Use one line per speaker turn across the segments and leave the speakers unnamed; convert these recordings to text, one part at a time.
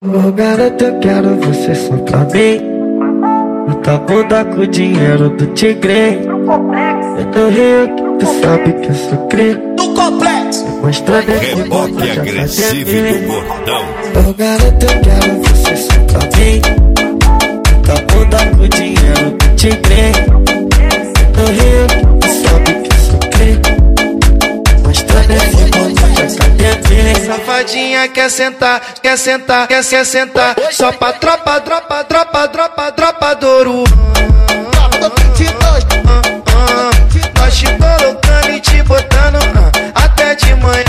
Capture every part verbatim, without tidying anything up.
Ô garota, eu quero você só pra mim. Muita bunda com o dinheiro do tigre. Eu tô rico, tu sabe que eu sou cria.
Do complexo.
Mostrando
reboque agressivo do bordão.
Ô garota, eu quero você só pra mim. Muita bunda com o dinheiro do tigre. Eu tô rico, tu sabe que eu sou cria. Mostrando esse mundo já cadê bem.
Safadinha quer sentar, quer sentar, quer se sentar. Só pra tropa, tropa, tropa, tropa, tropa do ouro. Nós te colocando e te botando até de manhã.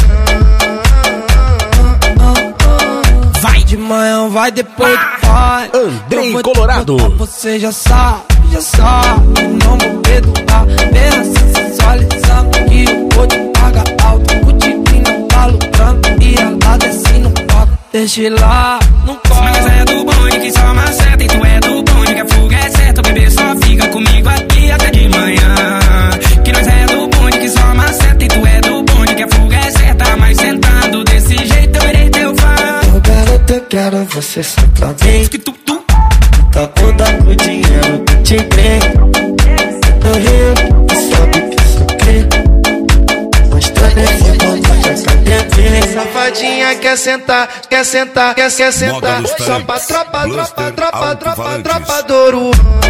Vai de manhã, vai depois do pai.
Andrei Colorado.
Você já sabe, já sabe. Não vou perdoar. Bem assim, sensualizando que eu vou te pagar alto. O tigrinho tá lucrando e ela desce no palco. Deixa lá, não corre.
Mas é do bonde que só maceta. E tu é do bonde que a fuga é certa. O bebê só fica comigo aqui até de manhã. Que nós é do bonde que só maceta. E tu é do bonde que a fuga é certa. Mas sentando desse jeito eu irei teu fã.
Ô garota, eu quero você só pra mim.
Que tu, tu.
Tá bunda com o dinheiro do tigre. Eu rico, tu sabe que eu sou cria. Mostrando esse mundo já cadê bem.
Safadinha quer sentar, quer sentar, quer, quer sentar.
dos
Só pra
talentos.
tropa, tropa,
Bluster
tropa, tropa,
alto-falantes.
tropa do ouro.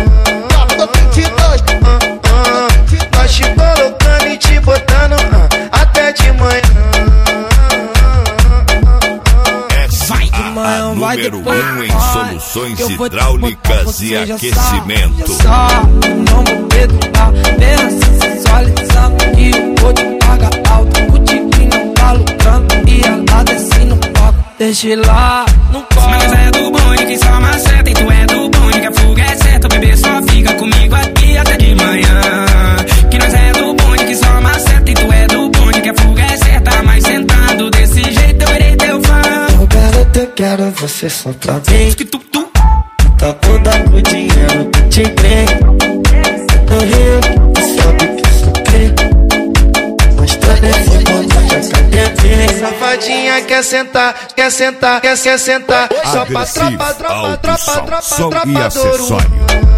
Nós te colocando e te botando até de manhã.
Essa
De manhã,
a
vai
número
depois
um
do
em
pai.
soluções
Que eu vou te
hidráulicas
botar,
e
você já
aquecimento.
sabe, já sabe. Não vou perdoar. Bem assim, sensualizando que eu vou te pagar alto. O tigrinho tá lucrando e ela desce no palco. Deixa lá, não corre.
Mas é do bonde que só maceta. E tu é do bonde que a fuga é certa. O bebê só fica comigo aqui até de manhã. Que nós é do bonde que só maceta. E tu é do bonde que a fuga é certa. Mas sentando desse jeito eu irei teu fã.
Ô garota, eu quero você só pra mim.
Que tu, tu.
Tá bunda com o dinheiro do tigre. Eu rico, tu sabe que eu sou cria. Mostrando esse mundo já cadê bem.
Safadinha quer sentar, quer sentar, quer, quer sentar. Só pra
Agressivo,
tropa, tropa,
alto
tropa,
som,
tropa,
som
tropa
e
do ouro.
acessório.